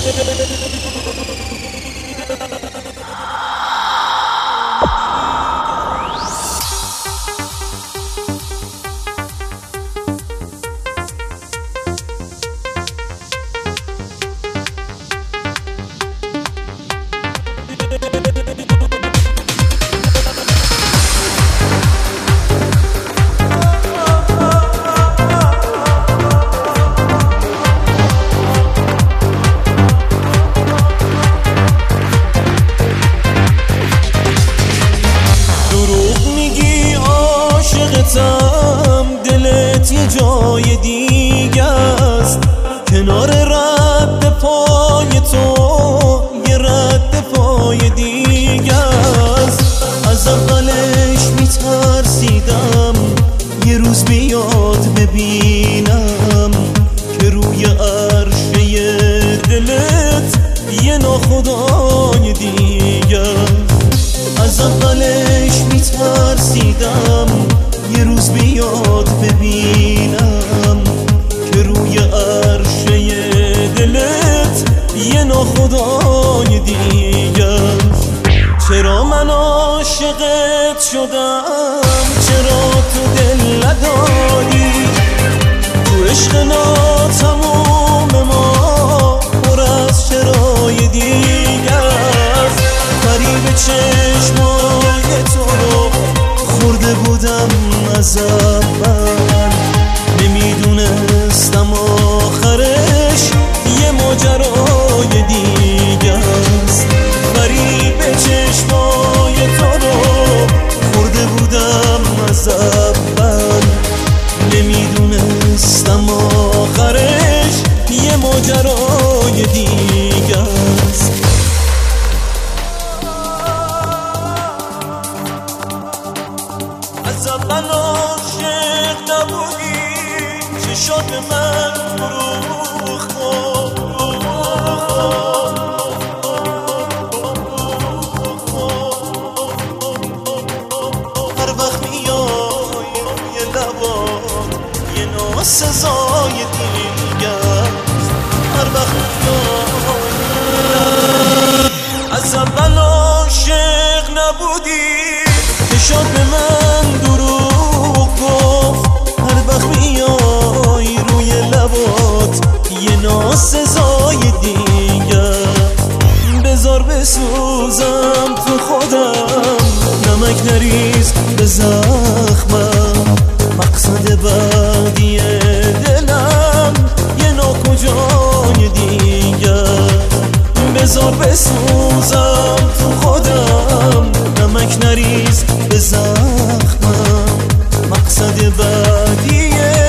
دلت یه جای دیگه است، کنار رد پای تو یه رد پای دیگه است. از اولش میترسیدم یه روز بیاد ببینم که روی عرشه دلت یه ناخدای دیگه است. از اولش میترسیدم یه روز بیاد ببینم که روی عرشه دلت یه ناخدای دیگه است. چرا من عاشقت شدم، چرا تو دل نداری؟ تو عشق ناتموم ما پر از چرای دیگه است. فریب چشمای تو رو خورده بودم از اول، نمیدونستم آخرش یه ماجرای دیگه است. فریب چشمای تو رو خورده بودم از اول، نمیدونستم آخرش یه ماجرای دیگه است. از اول عاشق نبودی، چشات من فروخت. هر وقت میای یه لبات یه ناسزای دیگه است. هر وقت میای از اول عاشق نبودی، چشات به من دروغ گفت. هر وقت میای روی لبات یه ناسزای دیگه. بذار بسوزم تو خودم، نمک نریز به زخمم. مقصد بعدی دلم یه ناکجای دیگه. بذار بسوزم تو خودم، نمک نریز به زخمم. مقصد بعدی